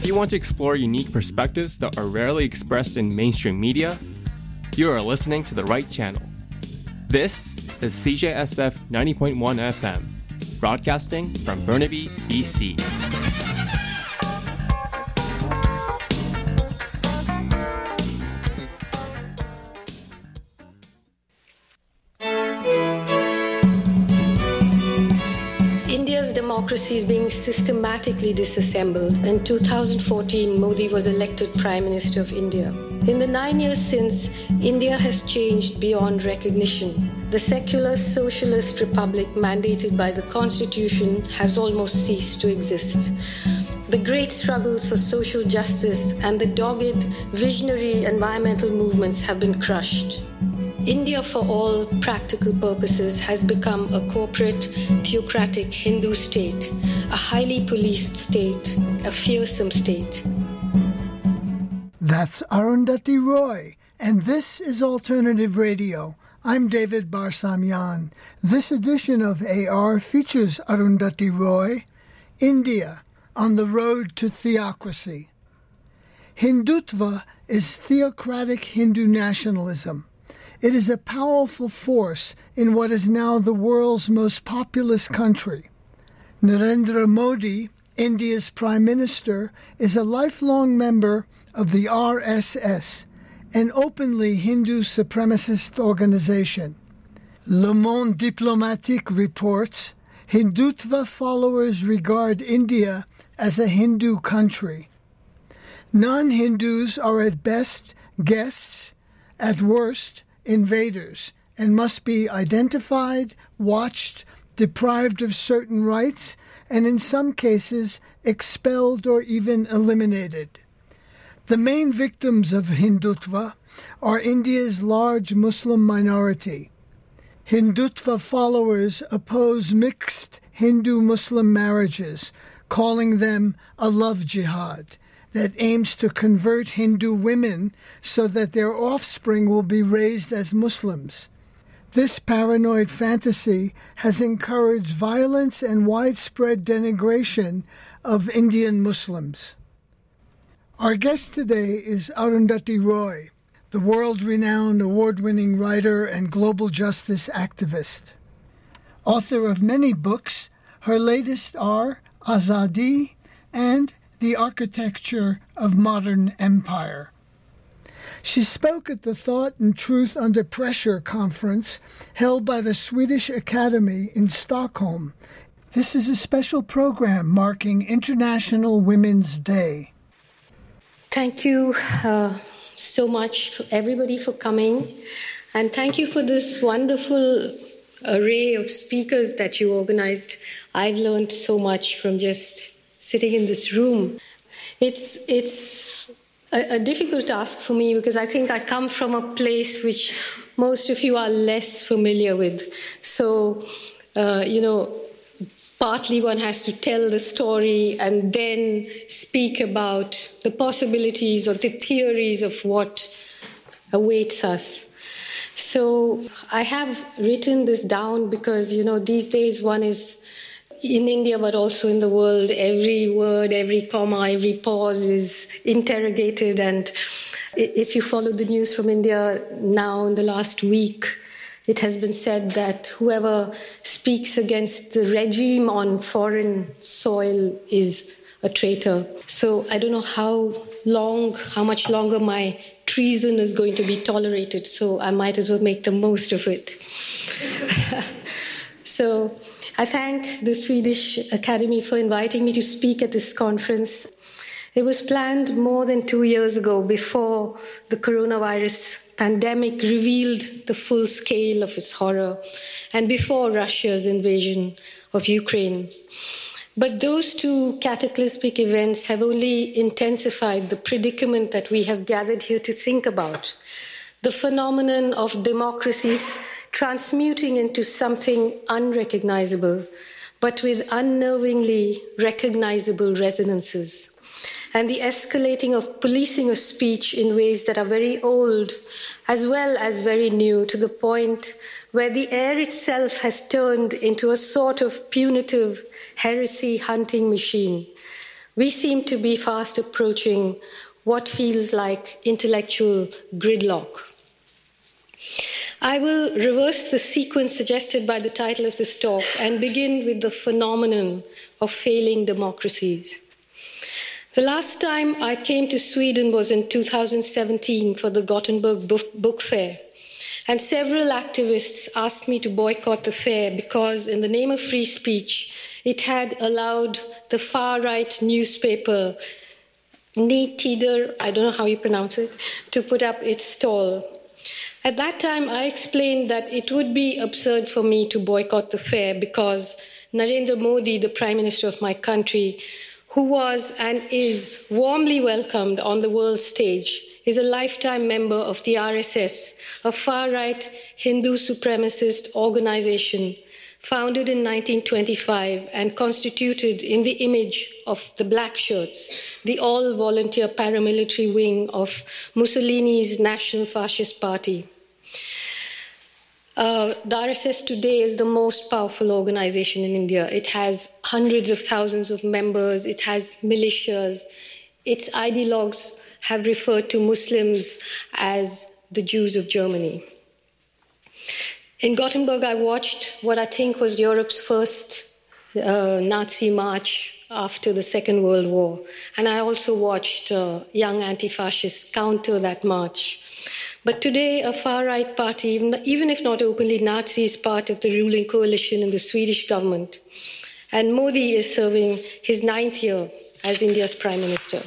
If you want to explore unique perspectives that are rarely expressed in mainstream media, you are listening to the right channel. This is CJSF 90.1 FM, broadcasting from Burnaby, BC. India's democracy is being systematically disassembled. In 2014, Modi was elected Prime Minister of India. In the 9 years since, India has changed beyond recognition. The secular socialist republic mandated by the Constitution has almost ceased to exist. The great struggles for social justice and the dogged, visionary environmental movements have been crushed. India, for all practical purposes, has become a corporate, theocratic Hindu state, a highly policed state, a fearsome state. That's Arundhati Roy, and this is Alternative Radio. I'm David Barsamyan. This edition of AR features Arundhati Roy, India, on the road to theocracy. Hindutva is theocratic Hindu nationalism. It is a powerful force in what is now the world's most populous country. Narendra Modi, India's Prime Minister, is a lifelong member of the RSS, an openly Hindu supremacist organization. Le Monde Diplomatique reports Hindutva followers regard India as a Hindu country. Non-Hindus are at best guests, at worst invaders, and must be identified, watched, deprived of certain rights, and in some cases expelled or even eliminated. The main victims of Hindutva are India's large Muslim minority. Hindutva followers oppose mixed Hindu-Muslim marriages, calling them a love jihad that aims to convert Hindu women so that their offspring will be raised as Muslims. This paranoid fantasy has encouraged violence and widespread denigration of Indian Muslims. Our guest today is Arundhati Roy, the world-renowned award-winning writer and global justice activist. Author of many books, her latest are Azadi and The Architecture of Modern Empire. She spoke at the Thought and Truth Under Pressure conference held by the Swedish Academy in Stockholm. This is a special program marking International Women's Day. Thank you so much, everybody, for coming. And thank you for this wonderful array of speakers that you organized. I've learned so much from just sitting in this room. It's a difficult task for me because I think I come from a place which most of you are less familiar with. So, partly one has to tell the story and then speak about the possibilities or the theories of what awaits us. So I have written this down because, these days one is in India, but also in the world, every word, every comma, every pause is interrogated. And if you follow the news from India now in the last week, it has been said that whoever speaks against the regime on foreign soil is a traitor. So I don't know how much longer my treason is going to be tolerated. So I might as well make the most of it. So I thank the Swedish Academy for inviting me to speak at this conference. It was planned more than 2 years ago, before the coronavirus pandemic revealed the full scale of its horror, and before Russia's invasion of Ukraine. But those two cataclysmic events have only intensified the predicament that we have gathered here to think about, the phenomenon of democracies transmuting into something unrecognizable, but with unnervingly recognizable resonances, and the escalating of policing of speech in ways that are very old as well as very new, to the point where the air itself has turned into a sort of punitive heresy hunting machine, We seem to be fast approaching what feels like intellectual gridlock. I will reverse the sequence suggested by the title of this talk and begin with the phenomenon of failing democracies. The last time I came to Sweden was in 2017 for the Gothenburg Book Fair, and several activists asked me to boycott the fair because, in the name of free speech, it had allowed the far-right newspaper Ny Tider, I don't know how you pronounce it, to put up its stall. At that time, I explained that it would be absurd for me to boycott the fair because Narendra Modi, the Prime Minister of my country, who was and is warmly welcomed on the world stage, is a lifetime member of the RSS, a far-right Hindu supremacist organization founded in 1925 and constituted in the image of the Black Shirts, the all-volunteer paramilitary wing of Mussolini's National Fascist Party. The RSS today is the most powerful organization in India. It has hundreds of thousands of members. It has militias. Its ideologues have referred to Muslims as the Jews of Germany. In Gothenburg, I watched what I think was Europe's first Nazi march after the Second World War. And I also watched young anti-fascists counter that march. But today, a far-right party, even if not openly Nazi, is part of the ruling coalition in the Swedish government. And Modi is serving his 9th year as India's Prime Minister.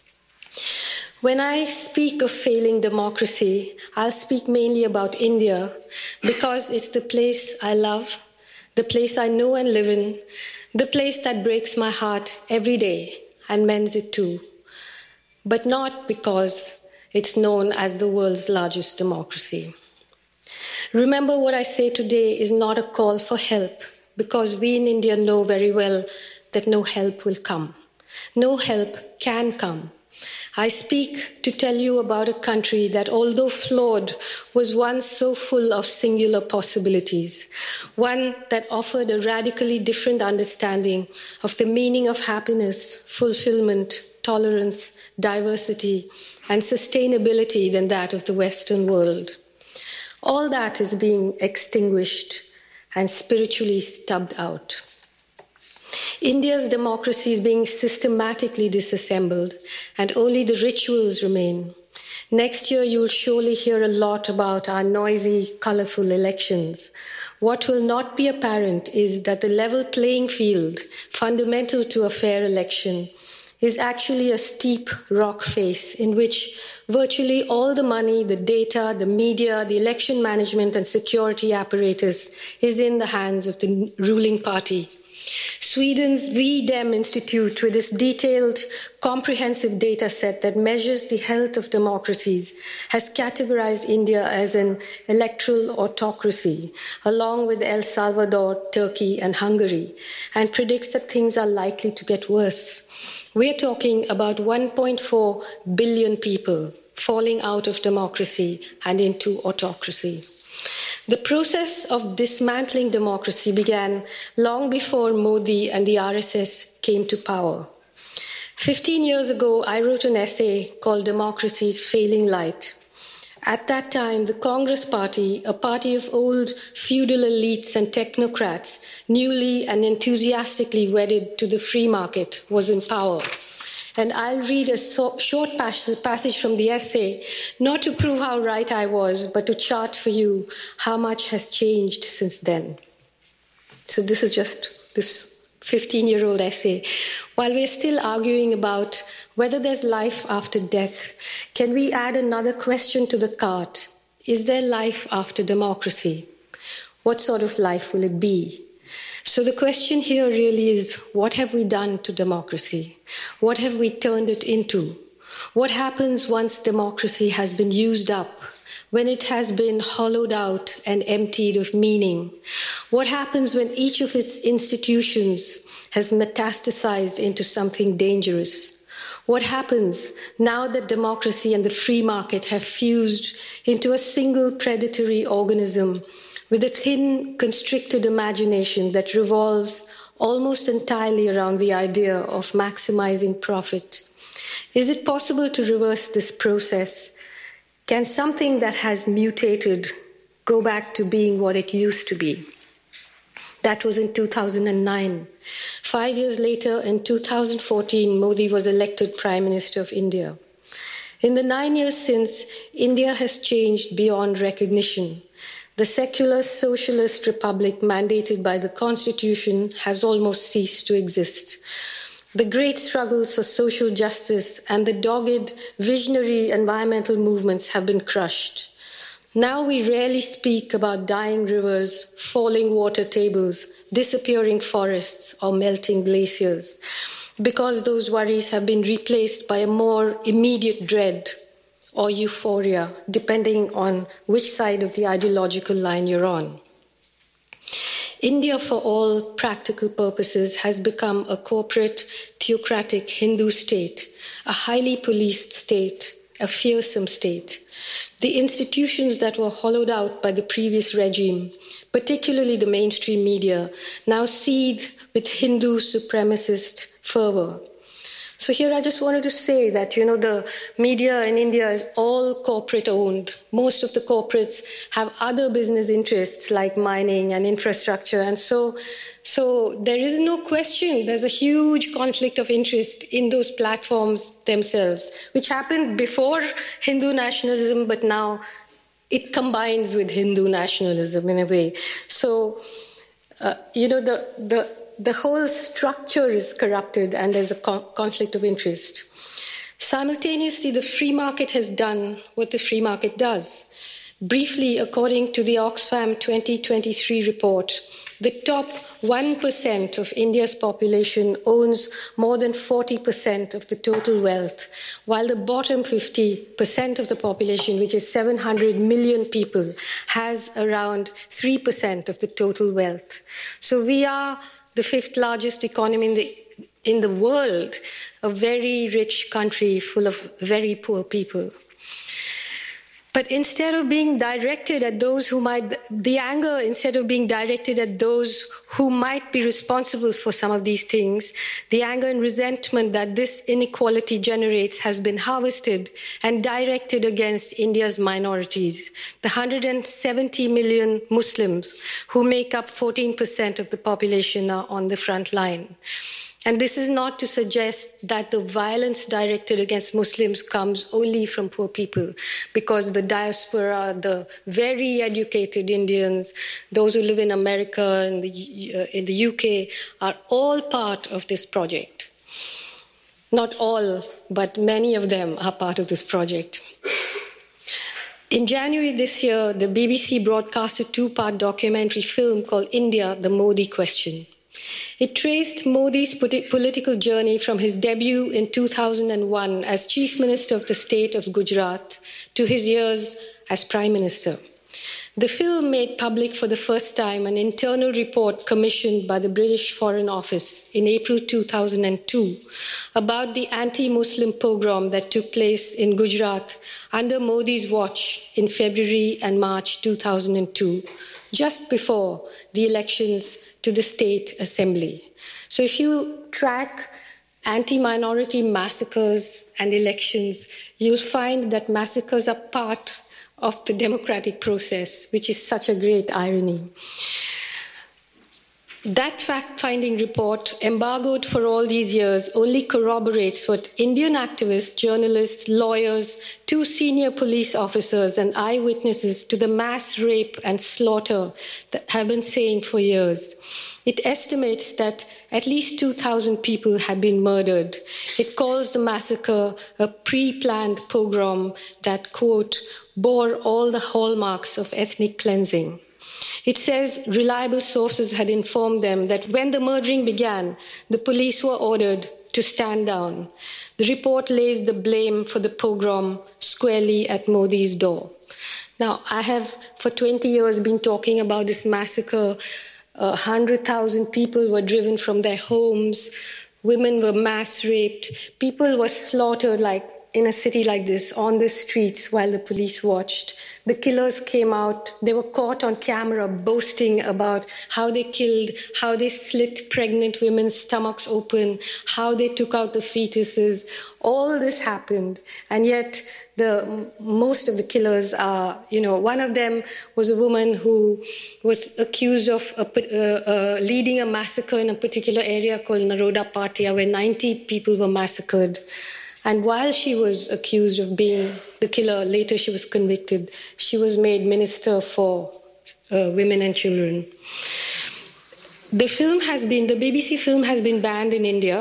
When I speak of failing democracy, I'll speak mainly about India because it's the place I love, the place I know and live in, the place that breaks my heart every day and mends it too. But not because it's known as the world's largest democracy. Remember, what I say today is not a call for help because we in India know very well that no help will come. No help can come. I speak to tell you about a country that, although flawed, was once so full of singular possibilities, one that offered a radically different understanding of the meaning of happiness, fulfillment, tolerance, diversity, and sustainability than that of the Western world. All that is being extinguished and spiritually stubbed out. India's democracy is being systematically disassembled, and only the rituals remain. Next year, you'll surely hear a lot about our noisy, colorful elections. What will not be apparent is that the level playing field, fundamental to a fair election, is actually a steep rock face in which virtually all the money, the data, the media, the election management and security apparatus is in the hands of the ruling party. Sweden's V-Dem Institute, with its detailed, comprehensive data set that measures the health of democracies, has categorized India as an electoral autocracy, along with El Salvador, Turkey, and Hungary, and predicts that things are likely to get worse. We're talking about 1.4 billion people falling out of democracy and into autocracy. The process of dismantling democracy began long before Modi and the RSS came to power. 15 years ago, I wrote an essay called Democracy's Failing Light. At that time, the Congress Party, a party of old feudal elites and technocrats, newly and enthusiastically wedded to the free market, was in power. And I'll read a short passage from the essay, not to prove how right I was, but to chart for you how much has changed since then. So this is just this 15-year-old essay. While we're still arguing about whether there's life after death, can we add another question to the cart? Is there life after democracy? What sort of life will it be? So the question here really is, what have we done to democracy? What have we turned it into? What happens once democracy has been used up, when it has been hollowed out and emptied of meaning? What happens when each of its institutions has metastasized into something dangerous? What happens now that democracy and the free market have fused into a single predatory organism with a thin, constricted imagination that revolves almost entirely around the idea of maximizing profit. Is it possible to reverse this process? Can something that has mutated go back to being what it used to be? That was in 2009. 5 years later, in 2014, Modi was elected Prime Minister of India. In the 9 years since, India has changed beyond recognition. The secular socialist republic mandated by the Constitution has almost ceased to exist. The great struggles for social justice and the dogged, visionary environmental movements have been crushed. Now we rarely speak about dying rivers, falling water tables, disappearing forests, or melting glaciers, because those worries have been replaced by a more immediate dread or euphoria, depending on which side of the ideological line you're on. India, for all practical purposes, has become a corporate, theocratic Hindu state, a highly policed state, a fearsome state. The institutions that were hollowed out by the previous regime, particularly the mainstream media, now seethe with Hindu supremacist fervor. So here I just wanted to say that, the media in India is all corporate owned. Most of the corporates have other business interests like mining and infrastructure. And so there is no question. There's a huge conflict of interest in those platforms themselves, which happened before Hindu nationalism, but now it combines with Hindu nationalism in a way. So, the whole structure is corrupted and there's a conflict of interest. Simultaneously, the free market has done what the free market does. Briefly, according to the Oxfam 2023 report, the top 1% of India's population owns more than 40% of the total wealth, while the bottom 50% of the population, which is 700 million people, has around 3% of the total wealth. So we are the fifth largest economy in the world, a very rich country full of very poor people. But instead of being directed at those who instead of being directed at those who might be responsible for some of these things, the anger and resentment that this inequality generates has been harvested and directed against India's minorities, the 170 million Muslims who make up 14% of the population are on the front line. And this is not to suggest that the violence directed against Muslims comes only from poor people, because the diaspora, the very educated Indians, those who live in America and in the UK, are all part of this project. Not all, but many of them are part of this project. In January this year, the BBC broadcast a 2-part documentary film called India, the Modi Question. It traced Modi's political journey from his debut in 2001 as Chief Minister of the state of Gujarat to his years as Prime Minister. The film made public for the first time an internal report commissioned by the British Foreign Office in April 2002 about the anti-Muslim pogrom that took place in Gujarat under Modi's watch in February and March 2002, just before the elections to the State Assembly. So if you track anti-minority massacres and elections, you'll find that massacres are part of the democratic process, which is such a great irony. That fact-finding report, embargoed for all these years, only corroborates what Indian activists, journalists, lawyers, 2 senior police officers and eyewitnesses to the mass rape and slaughter that have been saying for years. It estimates that at least 2,000 people have been murdered. It calls the massacre a pre-planned pogrom that, quote, bore all the hallmarks of ethnic cleansing. It says reliable sources had informed them that when the murdering began, the police were ordered to stand down. The report lays the blame for the pogrom squarely at Modi's door. Now, I have for 20 years been talking about this massacre. 100,000 people were driven from their homes. Women were mass raped. People were slaughtered like in a city like this, on the streets while the police watched. The killers came out. They were caught on camera boasting about how they killed, how they slit pregnant women's stomachs open, how they took out the fetuses. All this happened. And yet most of the killers are, one of them was a woman who was accused of leading a massacre in a particular area called Naroda Patia, where 90 people were massacred. And while she was accused of being the killer, later she was convicted. She was made minister for women and children. The BBC film has been banned in India.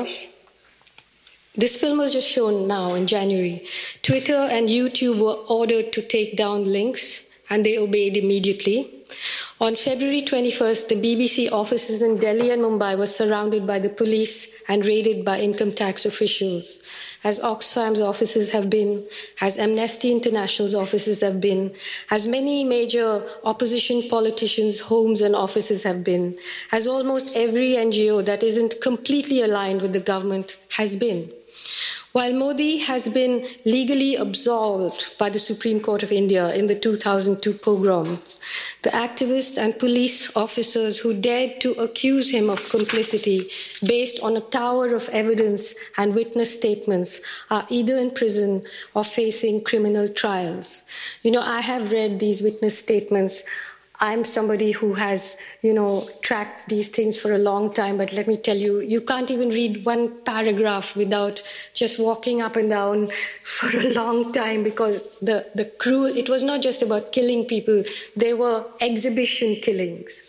This film was just shown now in January. Twitter and YouTube were ordered to take down links, and they obeyed immediately. On February 21st, the BBC offices in Delhi and Mumbai were surrounded by the police and raided by income tax officials, as Oxfam's offices have been, as Amnesty International's offices have been, as many major opposition politicians' homes and offices have been, as almost every NGO that isn't completely aligned with the government has been. While Modi has been legally absolved by the Supreme Court of India in the 2002 pogroms, the activists and police officers who dared to accuse him of complicity based on a tower of evidence and witness statements are either in prison or facing criminal trials. I have read these witness statements. I'm somebody who has, tracked these things for a long time, but let me tell you, you can't even read one paragraph without just walking up and down for a long time, because the cruel, it was not just about killing people, they were exhibition killings,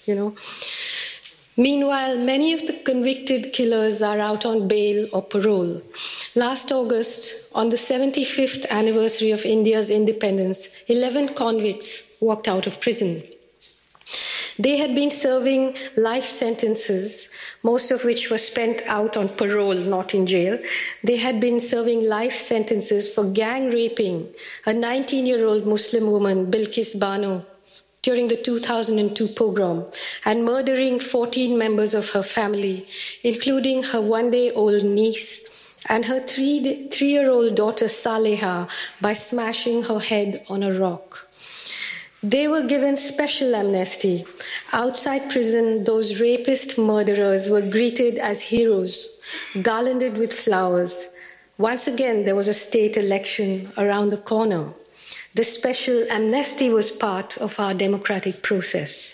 Meanwhile, many of the convicted killers are out on bail or parole. Last August, on the 75th anniversary of India's independence, 11 convicts walked out of prison. They had been serving life sentences, most of which were spent out on parole, not in jail. They had been serving life sentences for gang raping a 19-year-old Muslim woman, Bilkis Bano, during the 2002 pogrom, and murdering 14 members of her family, including her one-day-old niece and her three-year-old daughter Saleha, by smashing her head on a rock. They were given special amnesty. Outside prison, those rapist murderers were greeted as heroes, garlanded with flowers. Once again, there was a state election around the corner. The special amnesty was part of our democratic process.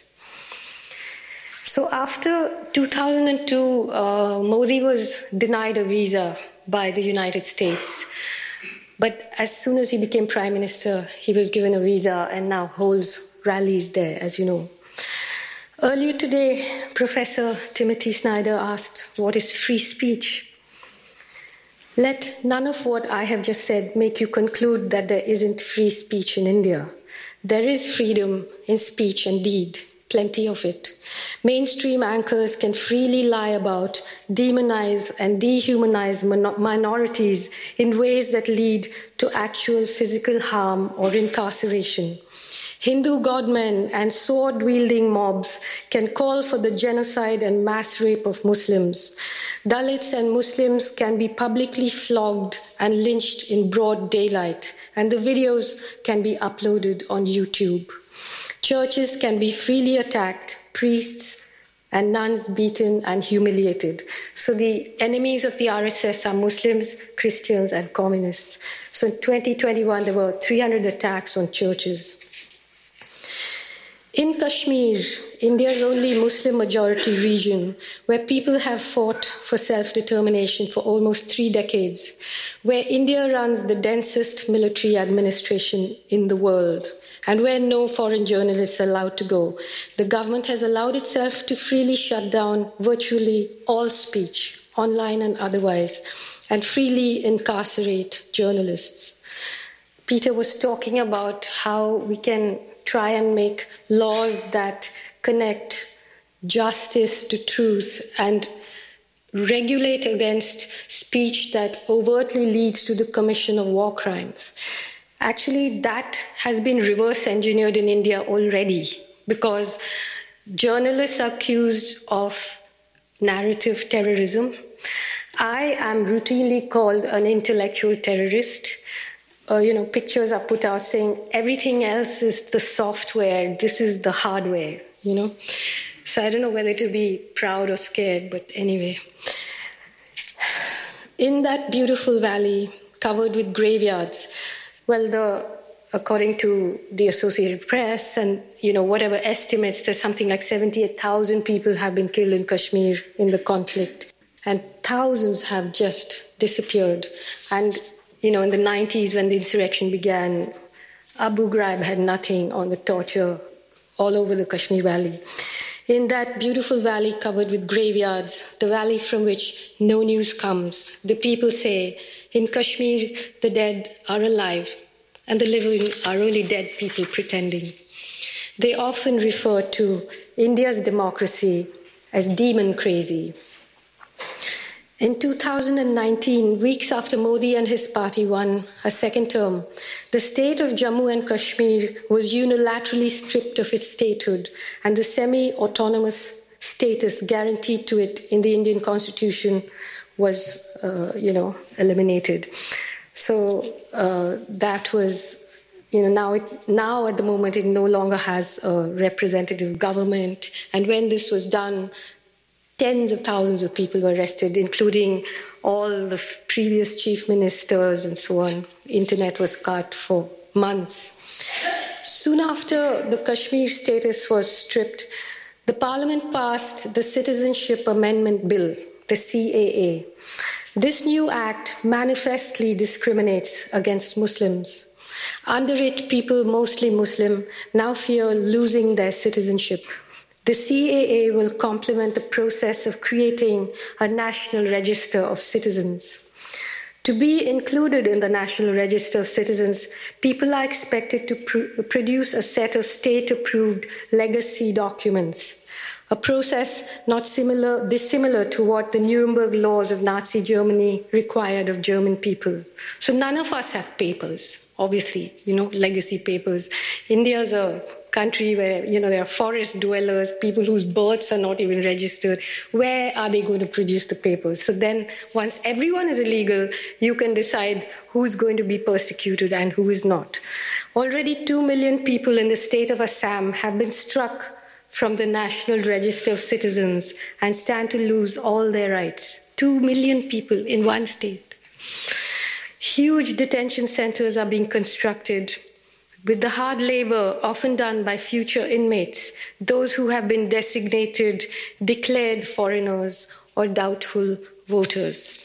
So after 2002, Modi was denied a visa by the United States. But as soon as he became prime minister, he was given a visa and now holds rallies there, as you know. Earlier today, Professor Timothy Snyder asked, what is free speech? Let none of what I have just said make you conclude that there isn't free speech in India. There is freedom in speech and deed, plenty of it. Mainstream anchors can freely lie about, demonize and dehumanize minorities in ways that lead to actual physical harm or incarceration. Hindu godmen and sword-wielding mobs can call for the genocide and mass rape of Muslims. Dalits and Muslims can be publicly flogged and lynched in broad daylight, and the videos can be uploaded on YouTube. Churches can be freely attacked, priests and nuns beaten and humiliated. So the enemies of the RSS are Muslims, Christians, and communists. So in 2021, there were 300 attacks on churches. In Kashmir, India's only Muslim-majority region, where people have fought for self-determination for almost 3 decades, where India runs the densest military administration in the world, and where no foreign journalists are allowed to go, the government has allowed itself to freely shut down virtually all speech, online and otherwise, and freely incarcerate journalists. Peter was talking about how we can try and make laws that connect justice to truth and regulate against speech that overtly leads to the commission of war crimes. Actually, that has been reverse engineered in India already, because journalists are accused of narrative terrorism, I am routinely called an intellectual terrorist. Pictures are put out saying everything else is the software, this is the hardware, So I don't know whether to be proud or scared, but anyway. In that beautiful valley covered with graveyards, according to the Associated Press and, whatever estimates, there's something like 78,000 people have been killed in Kashmir in the conflict. And thousands have just disappeared. And, in the 90s when the insurrection began, Abu Ghraib had nothing on the torture all over the Kashmir Valley. In that beautiful valley covered with graveyards, the valley from which no news comes, the people say, in Kashmir, the dead are alive, and the living are only dead people pretending. They often refer to India's democracy as demon crazy. In 2019, weeks after Modi and his party won a second term, the state of Jammu and Kashmir was unilaterally stripped of its statehood and the semi-autonomous status guaranteed to it in the Indian constitution was, eliminated. So that was, now at the moment it no longer has a representative government. And when this was done, tens of thousands of people were arrested, including all the previous chief ministers and so on. Internet was cut for months. Soon after the Kashmir status was stripped, the parliament passed the Citizenship Amendment Bill, the CAA. This new act manifestly discriminates against Muslims. Under it, people, mostly Muslim, now fear losing their citizenship. The CAA will complement the process of creating a national register of citizens. To be included in the National Register of Citizens, people are expected to produce a set of state-approved legacy documents, a process not dissimilar to what the Nuremberg laws of Nazi Germany required of German people. So none of us have papers, obviously, legacy papers. India's a country where, there are forest dwellers, people whose births are not even registered. Where are they going to produce the papers? So then once everyone is illegal, you can decide who's going to be persecuted and who is not. Already 2 million people in the state of Assam have been struck from the National Register of Citizens and stand to lose all their rights. 2 million people in one state. Huge detention centers are being constructed with the hard labor often done by future inmates, those who have been designated, declared foreigners or doubtful voters.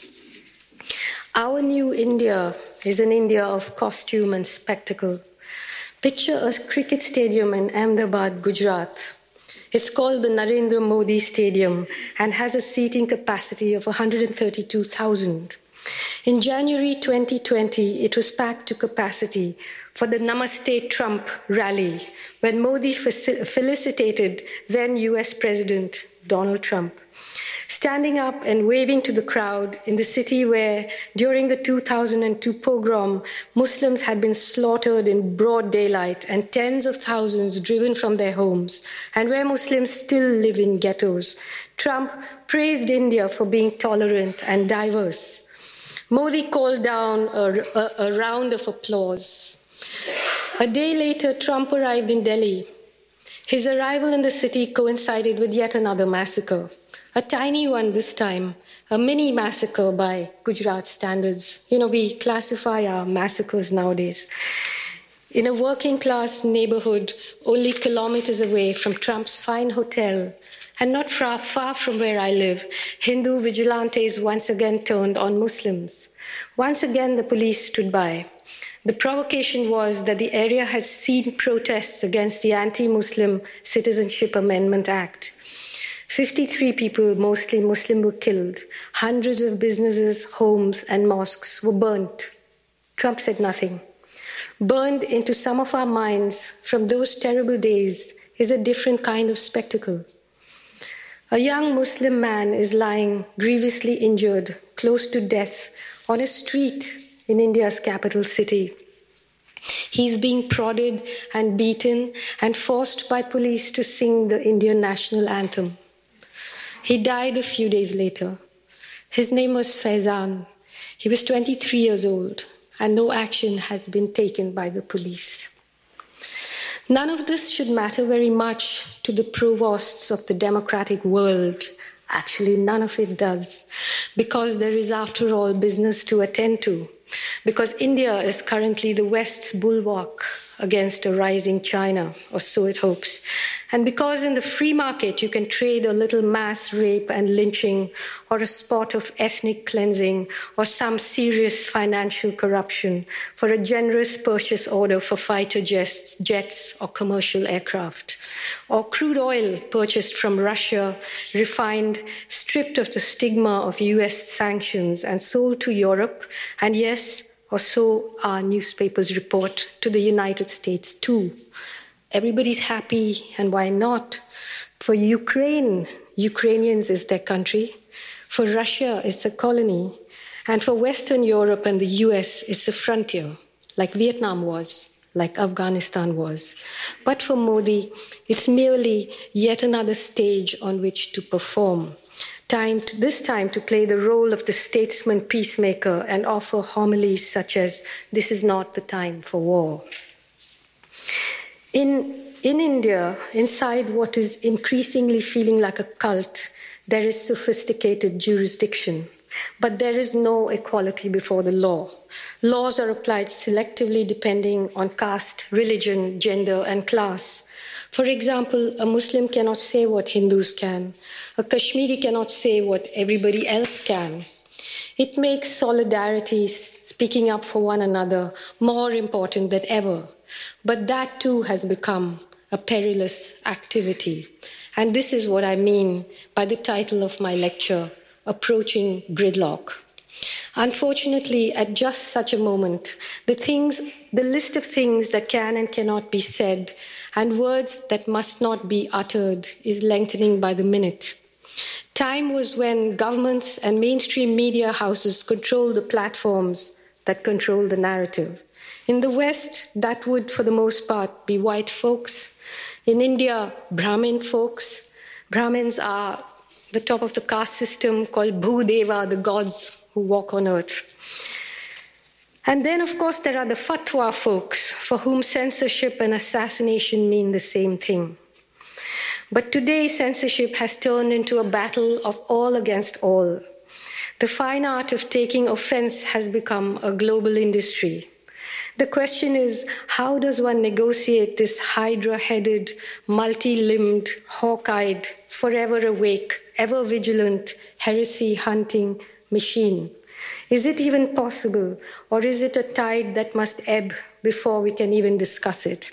Our new India is an India of costume and spectacle. Picture a cricket stadium in Ahmedabad, Gujarat. It's called the Narendra Modi Stadium and has a seating capacity of 132,000. In January 2020, it was packed to capacity for the Namaste Trump rally, when Modi felicitated then US President Donald Trump. Standing up and waving to the crowd in the city where, during the 2002 pogrom, Muslims had been slaughtered in broad daylight and tens of thousands driven from their homes, and where Muslims still live in ghettos, Trump praised India for being tolerant and diverse. Modi called down a round of applause. A day later, Trump arrived in Delhi. His arrival in the city coincided with yet another massacre, a tiny one this time, a mini massacre by Gujarat standards. We classify our massacres nowadays. In a working-class neighborhood only kilometers away from Trump's fine hotel, and not far from where I live, Hindu vigilantes once again turned on Muslims. Once again, the police stood by. The provocation was that the area had seen protests against the anti-Muslim Citizenship Amendment Act. 53 people, mostly Muslim, were killed. Hundreds of businesses, homes, and mosques were burnt. Trump said nothing. Burned into some of our minds from those terrible days is a different kind of spectacle. A young Muslim man is lying grievously injured, close to death, on a street in India's capital city. He's being prodded and beaten and forced by police to sing the Indian national anthem. He died a few days later. His name was Faizan. He was 23 years old, and no action has been taken by the police. None of this should matter very much to the provosts of the democratic world. Actually, none of it does, because there is, after all, business to attend to, because India is currently the West's bulwark against a rising China, or so it hopes. And because in the free market you can trade a little mass rape and lynching, or a spot of ethnic cleansing, or some serious financial corruption for a generous purchase order for fighter jets or commercial aircraft, or crude oil purchased from Russia, refined, stripped of the stigma of US sanctions and sold to Europe, and yes, or so our newspapers report, to the United States too. Everybody's happy, and why not? For Ukraine, Ukrainians is their country. For Russia, it's a colony. And for Western Europe and the US, it's a frontier, like Vietnam was, like Afghanistan was. But for Modi, it's merely yet another stage on which to perform. This time to play the role of the statesman peacemaker and offer homilies such as, "This is not the time for war." In India, inside what is increasingly feeling like a cult, there is sophisticated jurisdiction, but there is no equality before the law. Laws are applied selectively depending on caste, religion, gender, and class. For example, a Muslim cannot say what Hindus can. A Kashmiri cannot say what everybody else can. It makes solidarity, speaking up for one another, more important than ever. But that too has become a perilous activity. And this is what I mean by the title of my lecture, Approaching Gridlock. Unfortunately, at just such a moment, the list of things that can and cannot be said and words that must not be uttered is lengthening by the minute. Time was when governments and mainstream media houses controlled the platforms that control the narrative. In the West, that would, for the most part, be white folks. In India, Brahmin folks. Brahmins are the top of the caste system called Bhudeva, the gods who walk on earth. And then, of course, there are the fatwa folks for whom censorship and assassination mean the same thing. But today, censorship has turned into a battle of all against all. The fine art of taking offense has become a global industry. The question is, how does one negotiate this hydra-headed, multi-limbed, hawk-eyed, forever awake, ever vigilant, heresy-hunting machine? Is it even possible, or is it a tide that must ebb before we can even discuss it?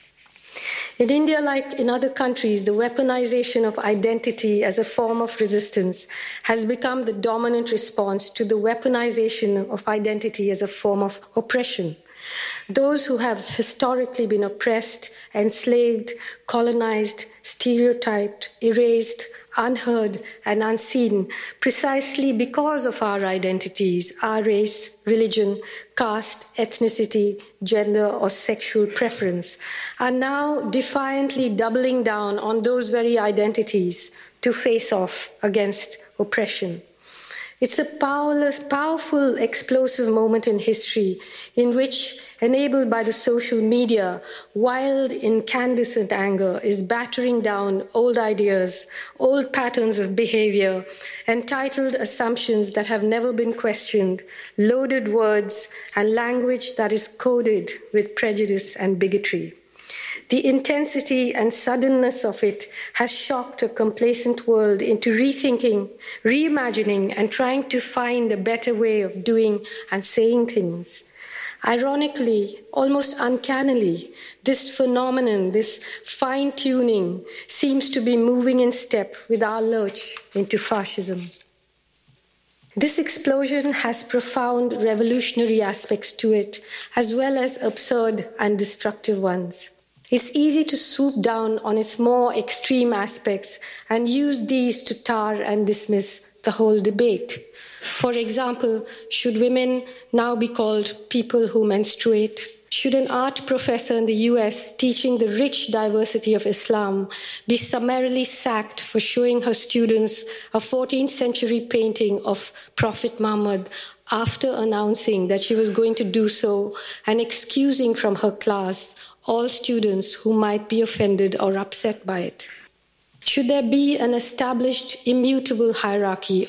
In India, like in other countries, the weaponization of identity as a form of resistance has become the dominant response to the weaponization of identity as a form of oppression. Those who have historically been oppressed, enslaved, colonized, stereotyped, erased, unheard, and unseen, precisely because of our identities, our race, religion, caste, ethnicity, gender, or sexual preference, are now defiantly doubling down on those very identities to face off against oppression. It's a powerful, explosive moment in history in which, enabled by the social media, wild, incandescent anger is battering down old ideas, old patterns of behavior, entitled assumptions that have never been questioned, loaded words, and language that is coded with prejudice and bigotry. The intensity and suddenness of it has shocked a complacent world into rethinking, reimagining, and trying to find a better way of doing and saying things. Ironically, almost uncannily, this phenomenon, this fine-tuning, seems to be moving in step with our lurch into fascism. This explosion has profound revolutionary aspects to it, as well as absurd and destructive ones. It's easy to swoop down on its more extreme aspects and use these to tar and dismiss the whole debate. For example, should women now be called people who menstruate? Should an art professor in the US teaching the rich diversity of Islam be summarily sacked for showing her students a 14th century painting of Prophet Muhammad after announcing that she was going to do so and excusing from her class all students who might be offended or upset by it? Should there be an established, immutable hierarchy